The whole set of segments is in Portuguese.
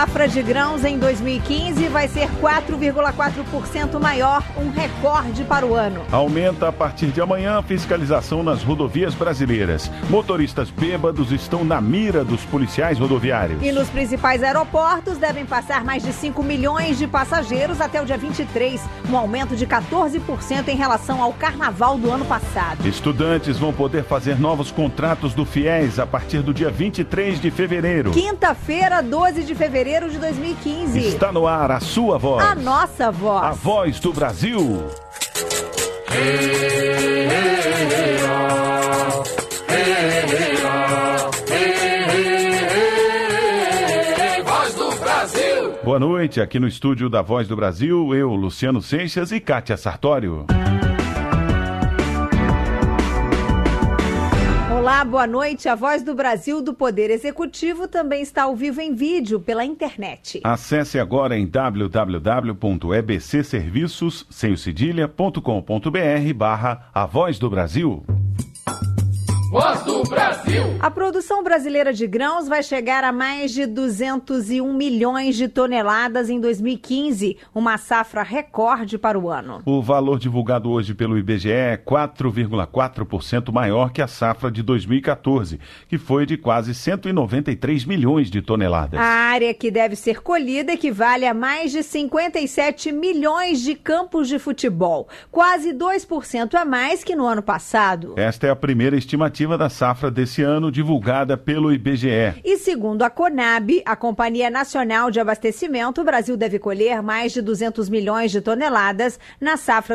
safra de grãos em 2015 vai ser 4,4% maior, um recorde para o ano. Aumenta a partir de amanhã a fiscalização nas rodovias brasileiras. Motoristas bêbados estão na mira dos policiais rodoviários. E nos principais aeroportos devem passar mais de 5 milhões de passageiros até o dia 23, um aumento de 14% em relação ao carnaval do ano passado. Estudantes vão poder fazer novos contratos do FIES a partir do dia 23 de fevereiro. Quinta-feira, 12 de fevereiro de 2015. Está no ar a sua voz. A nossa voz. A voz do Brasil. Voz do Brasil. Boa noite, aqui no estúdio da Voz do Brasil, eu, Luciano Seixas e Kátia Sartório. Olá, boa noite. A Voz do Brasil do Poder Executivo também está ao vivo em vídeo pela internet. Acesse agora em www.ebcserviços.com.br/A Voz do Brasil. Voz do Brasil. A produção brasileira de grãos vai chegar a mais de 201 milhões de toneladas em 2015, uma safra recorde para o ano. O valor divulgado hoje pelo IBGE é 4,4% maior que a safra de 2014, que foi de quase 193 milhões de toneladas. A área que deve ser colhida equivale a mais de 57 milhões de campos de futebol, quase 2% a mais que no ano passado. Esta é a primeira estimativa da safra desse ano, divulgada pelo IBGE. E segundo a Conab, a Companhia Nacional de Abastecimento, o Brasil deve colher mais de 200 milhões de toneladas na safra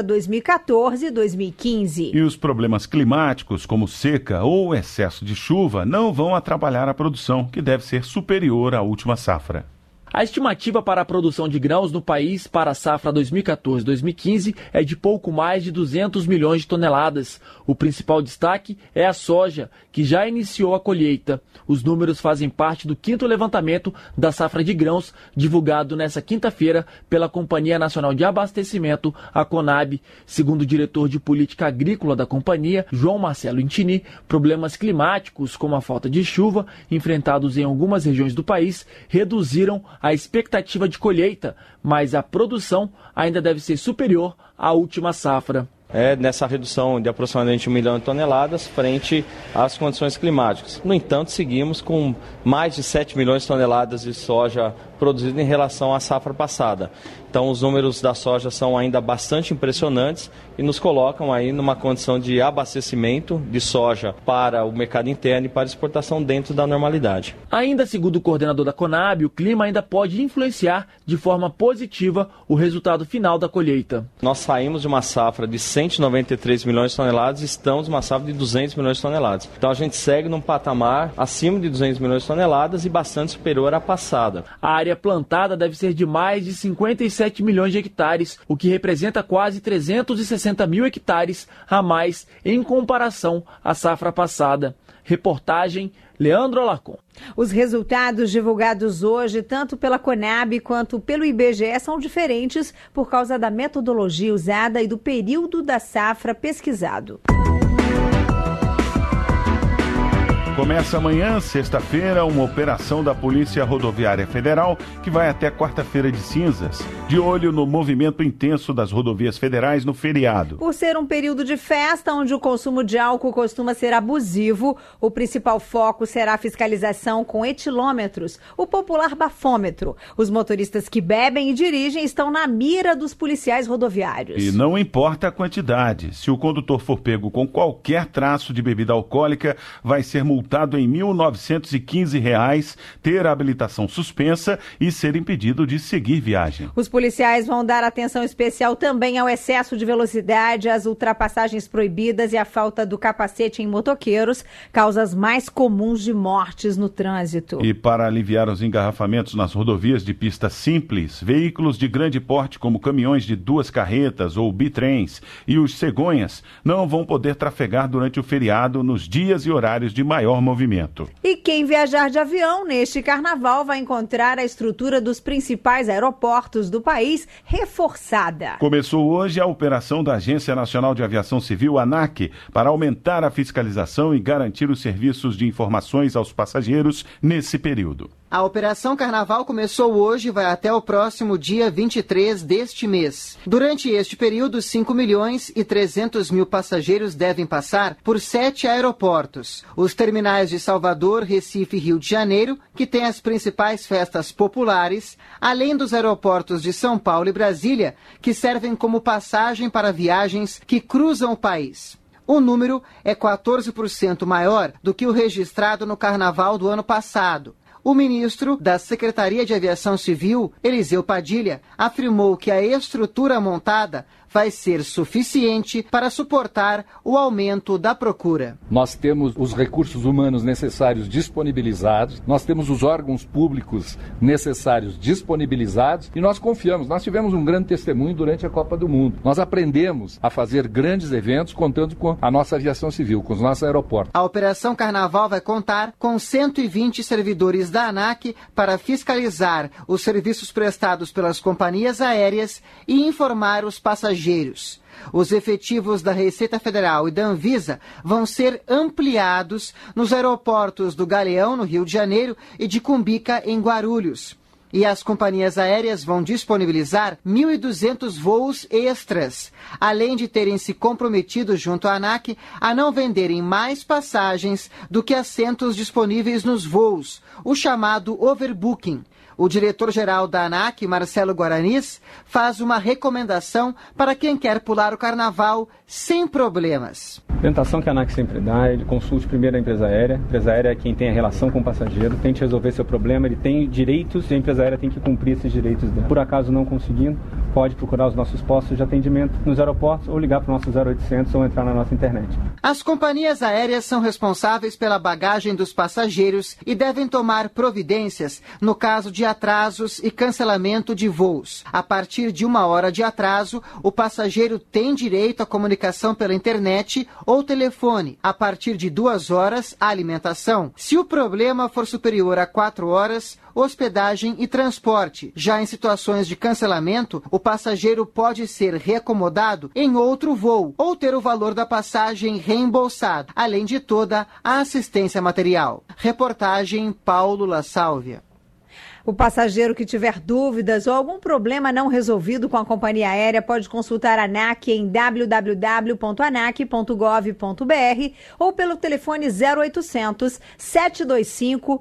2014-2015. E os problemas climáticos, como seca ou excesso de chuva, não vão atrapalhar a produção, que deve ser superior à última safra. A estimativa para a produção de grãos no país para a safra 2014-2015 é de pouco mais de 200 milhões de toneladas. O principal destaque é a soja, que já iniciou a colheita. Os números fazem parte do 5º levantamento da safra de grãos, divulgado nesta quinta-feira pela Companhia Nacional de Abastecimento, a Conab. Segundo o diretor de Política Agrícola da companhia, João Marcelo Intini, problemas climáticos, como a falta de chuva, enfrentados em algumas regiões do país, reduziram a expectativa de colheita, mas a produção ainda deve ser superior à última safra. Nessa redução de aproximadamente 1 milhão de toneladas frente às condições climáticas. No entanto, seguimos com mais de 7 milhões de toneladas de soja produzida em relação à safra passada. Então, os números da soja são ainda bastante impressionantes e nos colocam aí numa condição de abastecimento de soja para o mercado interno e para exportação dentro da normalidade. Ainda segundo o coordenador da Conab, o clima ainda pode influenciar de forma positiva o resultado final da colheita. Nós saímos de uma safra de 193 milhões de toneladas e estamos numa safra de 200 milhões de toneladas. Então, a gente segue num patamar acima de 200 milhões de toneladas e bastante superior à passada. A área plantada deve ser de mais de 57 milhões de hectares, o que representa quase 360 mil hectares a mais em comparação à safra passada. Reportagem Leandro Alarcon. Os resultados divulgados hoje, tanto pela Conab quanto pelo IBGE, são diferentes por causa da metodologia usada e do período da safra pesquisado. Começa amanhã, sexta-feira, uma operação da Polícia Rodoviária Federal que vai até quarta-feira de cinzas, de olho no movimento intenso das rodovias federais no feriado. Por ser um período de festa onde o consumo de álcool costuma ser abusivo, o principal foco será a fiscalização com etilômetros, o popular bafômetro. Os motoristas que bebem e dirigem estão na mira dos policiais rodoviários. E não importa a quantidade, se o condutor for pego com qualquer traço de bebida alcoólica, vai ser multado em R$ 1.915, ter a habilitação suspensa e ser impedido de seguir viagem. Os policiais vão dar atenção especial também ao excesso de velocidade, às ultrapassagens proibidas e à falta do capacete em motoqueiros, causas mais comuns de mortes no trânsito. E para aliviar os engarrafamentos nas rodovias de pista simples, veículos de grande porte como caminhões de 2 carretas ou bitrens e os cegonhas não vão poder trafegar durante o feriado nos dias e horários de maior maior movimento. E quem viajar de avião neste carnaval vai encontrar a estrutura dos principais aeroportos do país reforçada. Começou hoje a operação da Agência Nacional de Aviação Civil, ANAC, para aumentar a fiscalização e garantir os serviços de informações aos passageiros nesse período. A Operação Carnaval começou hoje e vai até o próximo dia 23 deste mês. Durante este período, 5.300.000 passageiros devem passar por 7 aeroportos. Os terminais de Salvador, Recife e Rio de Janeiro, que têm as principais festas populares, além dos aeroportos de São Paulo e Brasília, que servem como passagem para viagens que cruzam o país. O número é 14% maior do que o registrado no Carnaval do ano passado. O ministro da Secretaria de Aviação Civil, Eliseu Padilha, afirmou que a estrutura montada vai ser suficiente para suportar o aumento da procura. Nós temos os recursos humanos necessários disponibilizados, nós temos os órgãos públicos necessários disponibilizados e nós confiamos. Nós tivemos um grande testemunho durante a Copa do Mundo. Nós aprendemos a fazer grandes eventos contando com a nossa aviação civil, com os nossos aeroportos. A Operação Carnaval vai contar com 120 servidores da ANAC para fiscalizar os serviços prestados pelas companhias aéreas e informar os passageiros. Os efetivos da Receita Federal e da Anvisa vão ser ampliados nos aeroportos do Galeão, no Rio de Janeiro, e de Cumbica, em Guarulhos. E as companhias aéreas vão disponibilizar 1.200 voos extras, além de terem se comprometido junto à ANAC a não venderem mais passagens do que assentos disponíveis nos voos, o chamado overbooking. O diretor-geral da ANAC, Marcelo Guaranis, faz uma recomendação para quem quer pular o carnaval sem problemas. A orientação que a ANAC sempre dá é de consulte primeiro a empresa aérea. A empresa aérea é quem tem a relação com o passageiro, tente resolver seu problema, ele tem direitos e a empresa aérea tem que cumprir esses direitos dela. Por acaso não conseguindo, pode procurar os nossos postos de atendimento nos aeroportos ou ligar para o nosso 0800 ou entrar na nossa internet. As companhias aéreas são responsáveis pela bagagem dos passageiros e devem tomar providências no caso de atrasos e cancelamento de voos. A partir de 1 hora de atraso, o passageiro tem direito à comunicação pela internet ou telefone. A partir de 2 horas, a alimentação. Se o problema for superior a 4 horas, hospedagem e transporte. Já em situações de cancelamento, o passageiro pode ser reacomodado em outro voo ou ter o valor da passagem reembolsado, além de toda a assistência material. Reportagem Paulo La Sálvia. O passageiro que tiver dúvidas ou algum problema não resolvido com a companhia aérea pode consultar a ANAC em www.anac.gov.br ou pelo telefone 0800 725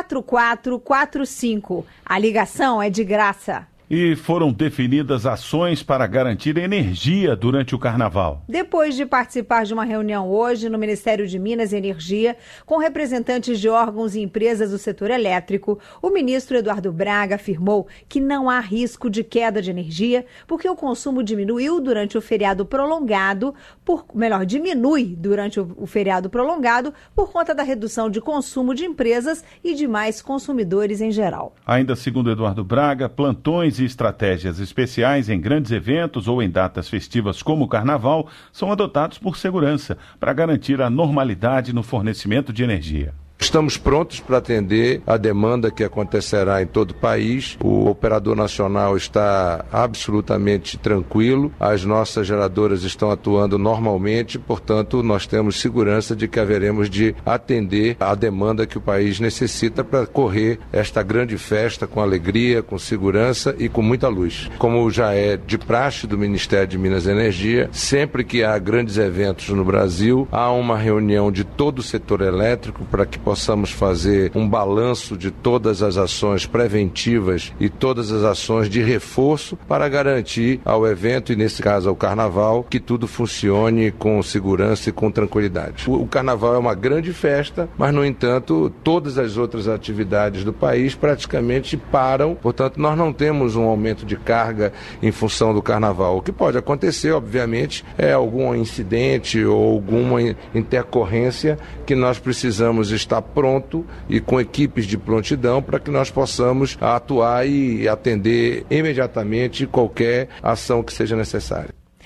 4445. A ligação é de graça. E foram definidas ações para garantir energia durante o carnaval. Depois de participar de uma reunião hoje no Ministério de Minas e Energia, com representantes de órgãos e empresas do setor elétrico, o ministro Eduardo Braga afirmou que não há risco de queda de energia, porque o consumo diminuiu durante o feriado prolongado, diminui durante o feriado prolongado por conta da redução de consumo de empresas e de mais consumidores em geral. Ainda segundo Eduardo Braga, plantões e estratégias especiais em grandes eventos ou em datas festivas como o Carnaval são adotados por segurança para garantir a normalidade no fornecimento de energia. Estamos prontos para atender a demanda que acontecerá em todo o país. O operador nacional está absolutamente tranquilo, as nossas geradoras estão atuando normalmente, portanto, nós temos segurança de que haveremos de atender a demanda que o país necessita para correr esta grande festa com alegria, com segurança e com muita luz. Como já é de praxe do Ministério de Minas e Energia, sempre que há grandes eventos no Brasil, há uma reunião de todo o setor elétrico para que possamos fazer um balanço de todas as ações preventivas e todas as ações de reforço para garantir ao evento, e nesse caso ao Carnaval, que tudo funcione com segurança e com tranquilidade. O Carnaval é uma grande festa, mas, no entanto, todas as outras atividades do país praticamente param, portanto, nós não temos um aumento de carga em função do Carnaval. O que pode acontecer, obviamente, é algum incidente ou alguma intercorrência que nós precisamos estar pronto e com equipes de prontidão para que nós possamos atuar e atender imediatamente qualquer ação que seja necessária.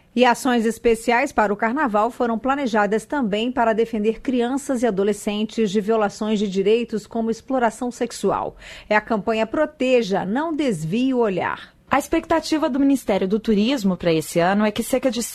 E ações especiais para o Carnaval foram planejadas também para defender crianças e adolescentes de violações de direitos como exploração sexual. É a campanha Proteja, não desvie o olhar. A expectativa do Ministério do Turismo para esse ano é que cerca de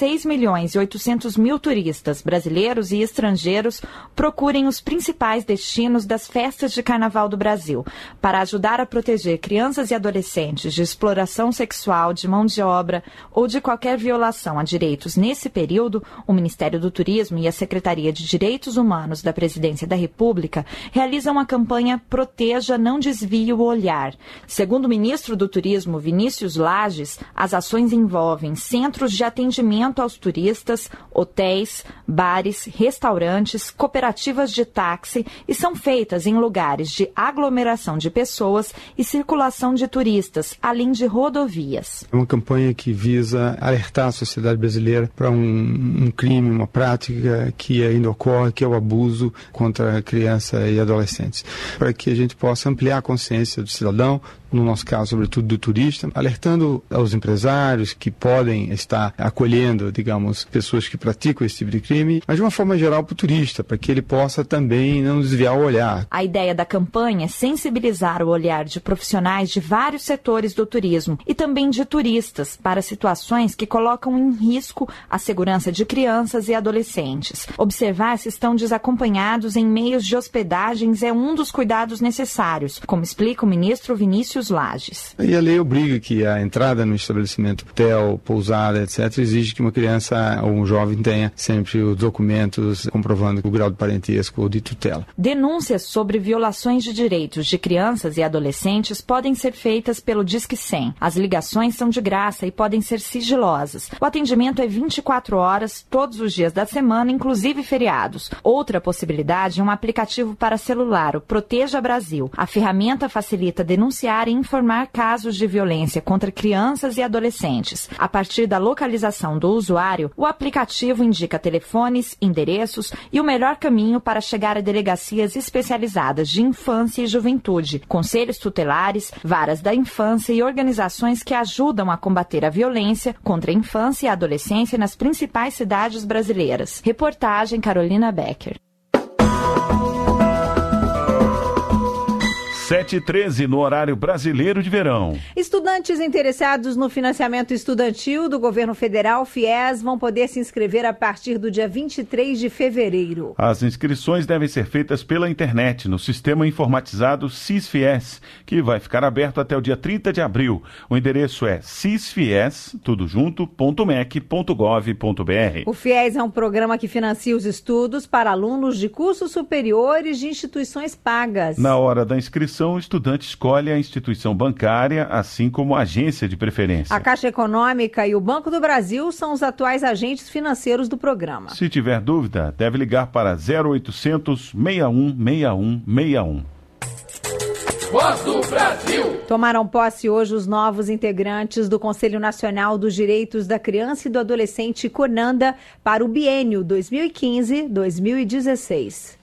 6.800.000 turistas brasileiros e estrangeiros procurem os principais destinos das festas de Carnaval do Brasil, para ajudar a proteger crianças e adolescentes de exploração sexual, de mão de obra ou de qualquer violação a direitos nesse período. O Ministério do Turismo e a Secretaria de Direitos Humanos da Presidência da República realizam a campanha Proteja, não desvie o olhar. Segundo o ministro do Turismo, Vinícius Lages, as ações envolvem centros de atendimento aos turistas, hotéis, bares, restaurantes, cooperativas de táxi e são feitas em lugares de aglomeração de pessoas e circulação de turistas, além de rodovias. É uma campanha que visa alertar a sociedade brasileira para um crime, uma prática que ainda ocorre, que é o abuso contra criança e adolescentes, para que a gente possa ampliar a consciência do cidadão, no nosso caso, sobretudo do turista, alertando aos empresários que podem estar acolhendo, digamos, pessoas que praticam esse tipo de crime, mas de uma forma geral para o turista, para que ele possa também não desviar o olhar. A ideia da campanha é sensibilizar o olhar de profissionais de vários setores do turismo e também de turistas para situações que colocam em risco a segurança de crianças e adolescentes. Observar se estão desacompanhados em meios de hospedagens é um dos cuidados necessários, como explica o ministro Vinícius Lages. E a lei obriga que a entrada no estabelecimento, hotel, pousada, etc., exige que uma criança ou um jovem tenha sempre os documentos comprovando o grau de parentesco ou de tutela. Denúncias sobre violações de direitos de crianças e adolescentes podem ser feitas pelo Disque 100. As ligações são de graça e podem ser sigilosas. O atendimento é 24 horas, todos os dias da semana, inclusive feriados. Outra possibilidade é um aplicativo para celular, o Proteja Brasil. A ferramenta facilita denunciar e informar casos de violência contra crianças e adolescentes. A partir da localização do usuário, o aplicativo indica telefones, endereços e o melhor caminho para chegar a delegacias especializadas de infância e juventude, conselhos tutelares, varas da infância e organizações que ajudam a combater a violência contra a infância e a adolescência nas principais cidades brasileiras. Reportagem Carolina Becker. 7h13 no horário brasileiro de verão. Estudantes interessados no financiamento estudantil do governo federal, FIES, vão poder se inscrever a partir do dia 23 de fevereiro. As inscrições devem ser feitas pela internet, no sistema informatizado SIS-FIES, que vai ficar aberto até o dia 30 de abril. O endereço é sisfies.mec.gov.br. O FIES é um programa que financia os estudos para alunos de cursos superiores de instituições pagas. Na hora da inscrição, o estudante escolhe a instituição bancária, assim como a agência de preferência. A Caixa Econômica e o Banco do Brasil são os atuais agentes financeiros do programa. Se tiver dúvida, deve ligar para 0800 61 61 61. Voz do Brasil. Tomaram posse hoje os novos integrantes do Conselho Nacional dos Direitos da Criança e do Adolescente, CONANDA, para o biênio 2015-2016.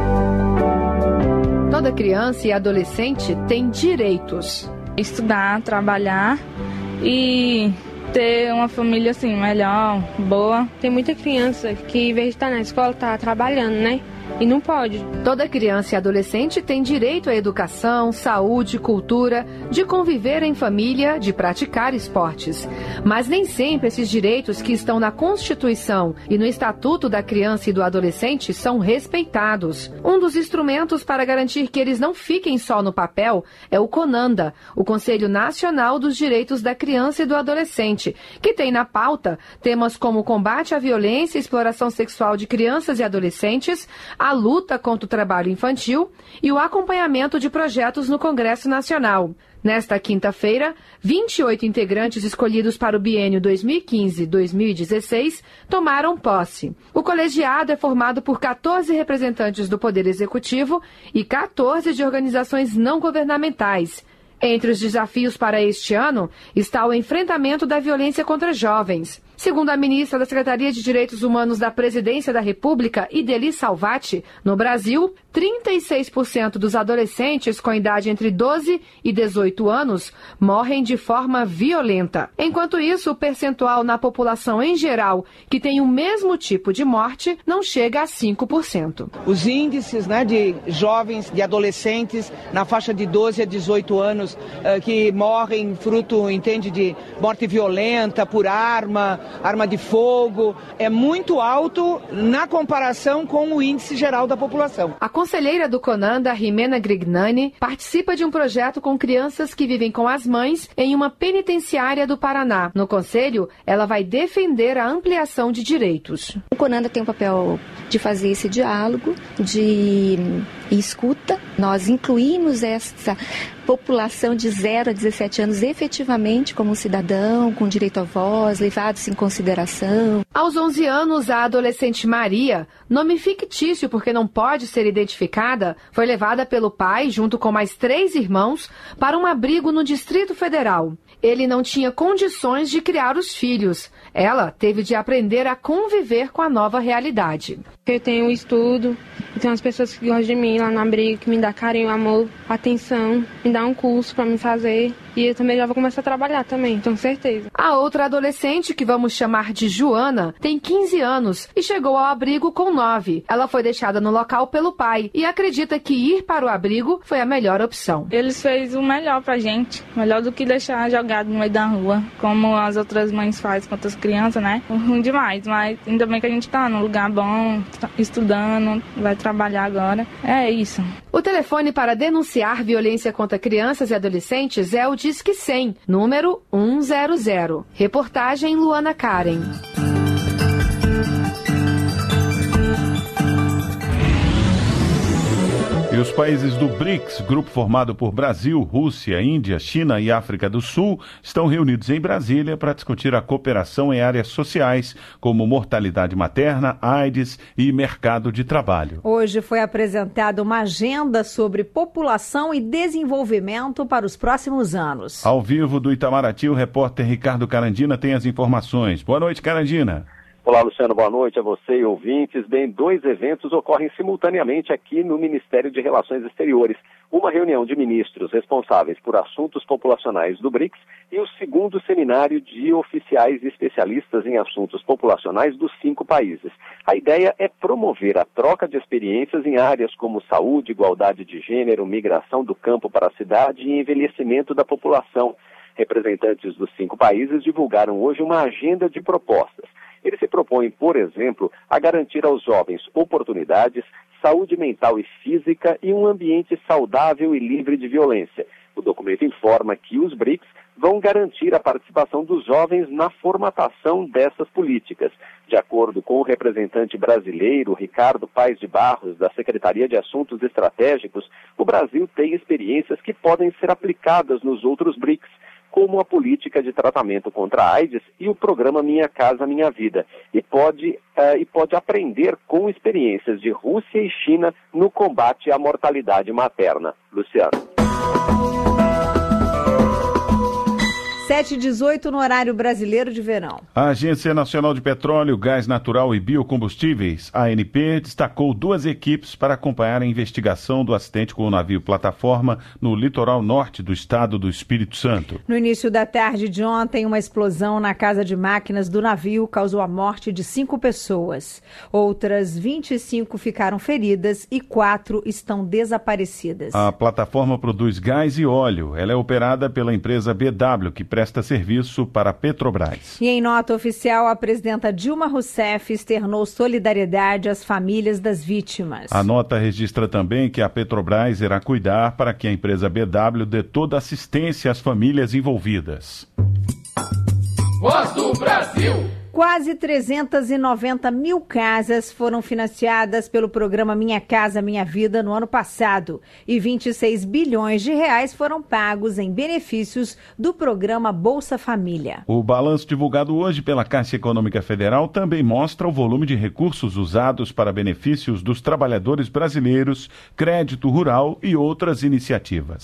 Toda criança e adolescente tem direitos. Estudar, trabalhar e ter uma família assim melhor, boa. Tem muita criança que, em vez de estar na escola, está trabalhando, né? E não pode. Toda criança e adolescente tem direito à educação, saúde, cultura, de conviver em família, de praticar esportes. Mas nem sempre esses direitos que estão na Constituição e no Estatuto da Criança e do Adolescente são respeitados. Um dos instrumentos para garantir que eles não fiquem só no papel é o CONANDA, o Conselho Nacional dos Direitos da Criança e do Adolescente, que tem na pauta temas como o combate à violência e exploração sexual de crianças e adolescentes, a luta contra o trabalho infantil e o acompanhamento de projetos no Congresso Nacional. Nesta quinta-feira, 28 integrantes escolhidos para o biênio 2015-2016 tomaram posse. O colegiado é formado por 14 representantes do Poder Executivo e 14 de organizações não governamentais. Entre os desafios para este ano está o enfrentamento da violência contra jovens. Segundo a ministra da Secretaria de Direitos Humanos da Presidência da República, Idely Salvati, no Brasil, 36% dos adolescentes com idade entre 12 e 18 anos morrem de forma violenta. Enquanto isso, o percentual na população em geral que tem o mesmo tipo de morte não chega a 5%. Os índices de jovens, de adolescentes na faixa de 12 a 18 anos que morrem fruto, de morte violenta por arma de fogo, é muito alto na comparação com o índice geral da população. A conselheira do CONANDA, Jimena Grignani, participa de um projeto com crianças que vivem com as mães em uma penitenciária do Paraná. No conselho, ela vai defender a ampliação de direitos. O CONANDA tem o papel de fazer esse diálogo, de escuta. Nós incluímos essa população de 0 a 17 anos efetivamente como cidadão, com direito à voz, levados em consideração. Aos 11 anos, a adolescente Maria, nome fictício porque não pode ser identificada, foi levada pelo pai, junto com mais 3 irmãos, para um abrigo no Distrito Federal. Ele não tinha condições de criar os filhos. Ela teve de aprender a conviver com a nova realidade. Eu tenho estudo, eu tenho as pessoas que gostam de mim lá no abrigo, que me dão carinho, amor, atenção, me dá um curso para me fazer. E eu também já vou começar a trabalhar também, tenho certeza. A outra adolescente, que vamos chamar de Joana, tem 15 anos e chegou ao abrigo com 9. Ela foi deixada no local pelo pai e acredita que ir para o abrigo foi a melhor opção. Eles fez o melhor pra gente, melhor do que deixar jogado no meio da rua, como as outras mães fazem com outras crianças, né? Ruim demais, mas ainda bem que a gente tá num lugar bom, estudando, vai trabalhar agora. É isso. O telefone para denunciar violência contra crianças e adolescentes é o Disque 100, número 100. Reportagem Luana Karen. E os países do BRICS, grupo formado por Brasil, Rússia, Índia, China e África do Sul, estão reunidos em Brasília para discutir a cooperação em áreas sociais, como mortalidade materna, AIDS e mercado de trabalho. Hoje foi apresentada uma agenda sobre população e desenvolvimento para os próximos anos. Ao vivo do Itamaraty, o repórter Ricardo Carandina tem as informações. Boa noite, Carandina. Olá, Luciano, boa noite a você e ouvintes. Bem, 2 eventos ocorrem simultaneamente aqui no Ministério de Relações Exteriores. Uma reunião de ministros responsáveis por assuntos populacionais do BRICS e o 2º seminário de oficiais especialistas em assuntos populacionais dos 5 países. A ideia é promover a troca de experiências em áreas como saúde, igualdade de gênero, migração do campo para a cidade e envelhecimento da população. Representantes dos 5 países divulgaram hoje uma agenda de propostas. Eles se propõem, por exemplo, a garantir aos jovens oportunidades, saúde mental e física e um ambiente saudável e livre de violência. O documento informa que os BRICS vão garantir a participação dos jovens na formatação dessas políticas. De acordo com o representante brasileiro Ricardo Paes de Barros, da Secretaria de Assuntos Estratégicos, o Brasil tem experiências que podem ser aplicadas nos outros BRICS, como a política de tratamento contra a AIDS e o programa Minha Casa Minha Vida, e pode aprender com experiências de Rússia e China no combate à mortalidade materna. Luciano. 7h18 no horário brasileiro de verão. A Agência Nacional de Petróleo, Gás Natural e Biocombustíveis, ANP, destacou 2 equipes para acompanhar a investigação do acidente com o navio plataforma no litoral norte do estado do Espírito Santo. No início da tarde de ontem, uma explosão na casa de máquinas do navio causou a morte de 5 pessoas. Outras 25 ficaram feridas e 4 estão desaparecidas. A plataforma produz gás e óleo. Ela é operada pela empresa BW, que presta serviço para a Petrobras. E em nota oficial, a presidenta Dilma Rousseff externou solidariedade às famílias das vítimas. A nota registra também que a Petrobras irá cuidar para que a empresa BW dê toda a assistência às famílias envolvidas. Voz do Brasil. Quase 390 mil casas foram financiadas pelo programa Minha Casa Minha Vida no ano passado e 26 bilhões de reais foram pagos em benefícios do programa Bolsa Família. O balanço divulgado hoje pela Caixa Econômica Federal também mostra o volume de recursos usados para benefícios dos trabalhadores brasileiros, crédito rural e outras iniciativas.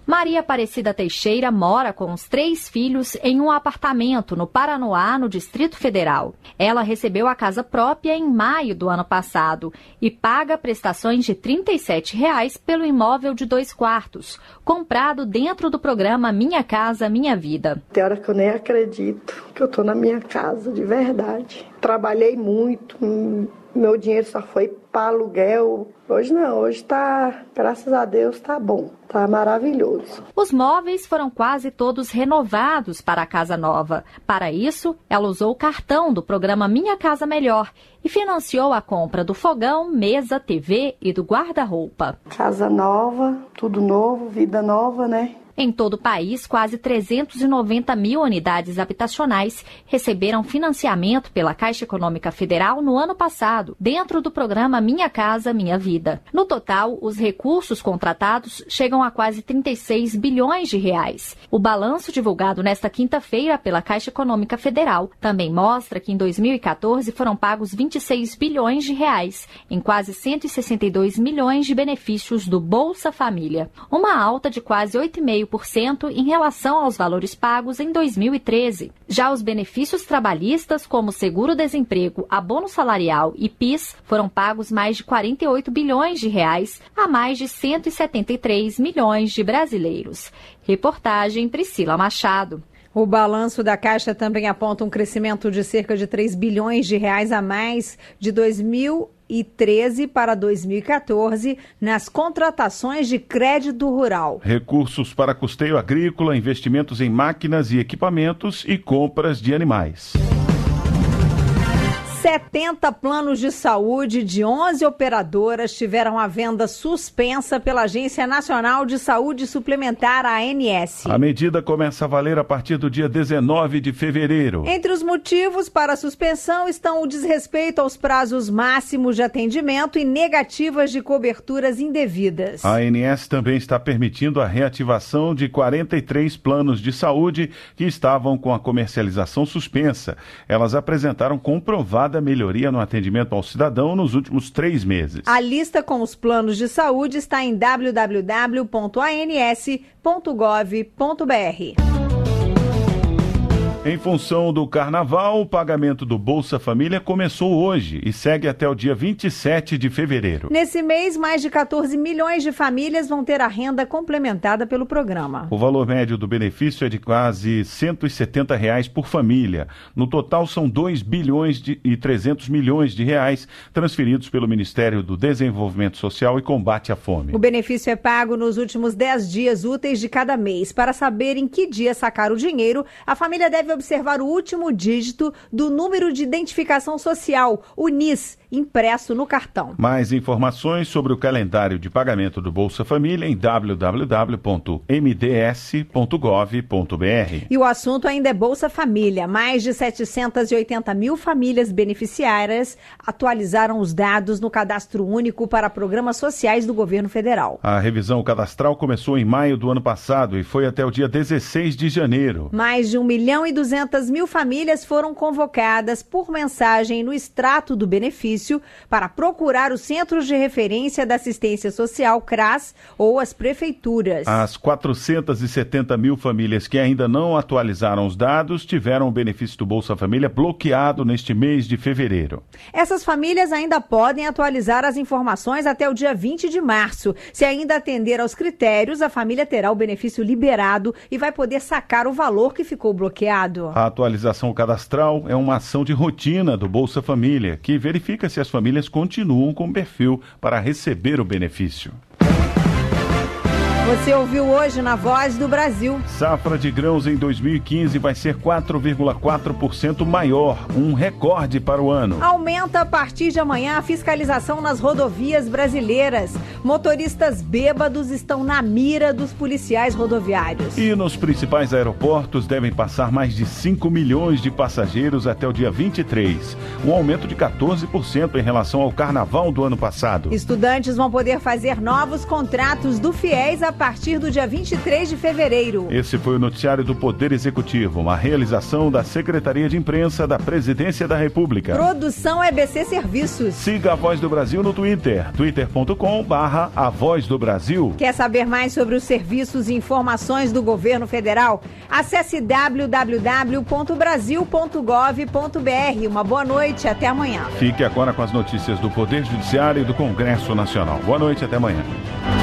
Maria Aparecida Teixeira mora com os 3 filhos em um apartamento no Paranoá, no Distrito Federal. Ela recebeu a casa própria em maio do ano passado e paga prestações de R$ 37,00 pelo imóvel de 2 quartos, comprado dentro do programa Minha Casa Minha Vida. Tem hora que eu nem acredito que eu estou na minha casa, de verdade. Trabalhei muito, meu dinheiro só foi para aluguel. Hoje não, hoje tá, graças a Deus, tá bom, tá maravilhoso. Os móveis foram quase todos renovados para a casa nova. Para isso, ela usou o cartão do programa Minha Casa Melhor e financiou a compra do fogão, mesa, TV e do guarda-roupa. Casa nova, tudo novo, vida nova, né? Em todo o país, quase 390 mil unidades habitacionais receberam financiamento pela Caixa Econômica Federal no ano passado, dentro do programa Minha Casa Minha Vida. No total, os recursos contratados chegam a quase 36 bilhões de reais. O balanço divulgado nesta quinta-feira pela Caixa Econômica Federal também mostra que em 2014 foram pagos 26 bilhões de reais em quase 162 milhões de benefícios do Bolsa Família, uma alta de quase 8,5% em relação aos valores pagos em 2013. Já os benefícios trabalhistas, como seguro-desemprego, abono salarial e PIS, foram pagos mais de 48 bilhões de reais a mais de 173 milhões de brasileiros. Reportagem Priscila Machado. O balanço da Caixa também aponta um crescimento de cerca de 3 bilhões de reais a mais de 2013 para 2014 nas contratações de crédito rural. Recursos para custeio agrícola, investimentos em máquinas e equipamentos e compras de animais. 70 planos de saúde de 11 operadoras tiveram a venda suspensa pela Agência Nacional de Saúde Suplementar, a ANS. A medida começa a valer a partir do dia 19 de fevereiro. Entre os motivos para a suspensão estão o desrespeito aos prazos máximos de atendimento e negativas de coberturas indevidas. A ANS também está permitindo a reativação de 43 planos de saúde que estavam com a comercialização suspensa. Elas apresentaram comprovada melhoria no atendimento ao cidadão nos últimos 3 meses. A lista com os planos de saúde está em www.ans.gov.br. Em função do carnaval, o pagamento do Bolsa Família começou hoje e segue até o dia 27 de fevereiro. Nesse mês, mais de 14 milhões de famílias vão ter a renda complementada pelo programa. O valor médio do benefício é de quase R$ 170 reais por família. No total, são 2 bilhões e 300 milhões de reais transferidos pelo Ministério do Desenvolvimento Social e Combate à Fome. O benefício é pago nos últimos 10 dias úteis de cada mês. Para saber em que dia sacar o dinheiro, a família deve observar o último dígito do número de identificação social, o NIS, impresso no cartão. Mais informações sobre o calendário de pagamento do Bolsa Família em www.mds.gov.br. E o assunto ainda é Bolsa Família. Mais de 780 mil famílias beneficiárias atualizaram os dados no Cadastro Único para Programas Sociais do Governo Federal. A revisão cadastral começou em maio do ano passado e foi até o dia 16 de janeiro. Mais de 1.200.000 famílias foram convocadas por mensagem no extrato do benefício para procurar os Centros de Referência da Assistência Social, CRAS, ou as prefeituras. As 470 mil famílias que ainda não atualizaram os dados tiveram o benefício do Bolsa Família bloqueado neste mês de fevereiro. Essas famílias ainda podem atualizar as informações até o dia 20 de março. Se ainda atender aos critérios, a família terá o benefício liberado e vai poder sacar o valor que ficou bloqueado. A atualização cadastral é uma ação de rotina do Bolsa Família, que verifica se as famílias continuam com perfil para receber o benefício. Você ouviu hoje na Voz do Brasil. Safra de grãos em 2015 vai ser 4,4% maior, um recorde para o ano. Aumenta a partir de amanhã a fiscalização nas rodovias brasileiras. Motoristas bêbados estão na mira dos policiais rodoviários. E nos principais aeroportos devem passar mais de 5 milhões de passageiros até o dia 23, um aumento de 14% em relação ao carnaval do ano passado. Estudantes vão poder fazer novos contratos do FIES a partir do dia 23 de fevereiro. Esse foi o noticiário do Poder Executivo, uma realização da Secretaria de Imprensa da Presidência da República. Produção EBC Serviços. Siga a Voz do Brasil no Twitter, twitter.com/A Voz do Brasil. Quer saber mais sobre os serviços e informações do governo federal? Acesse www.brasil.gov.br. Uma boa noite, até amanhã. Fique agora com as notícias do Poder Judiciário e do Congresso Nacional. Boa noite, até amanhã.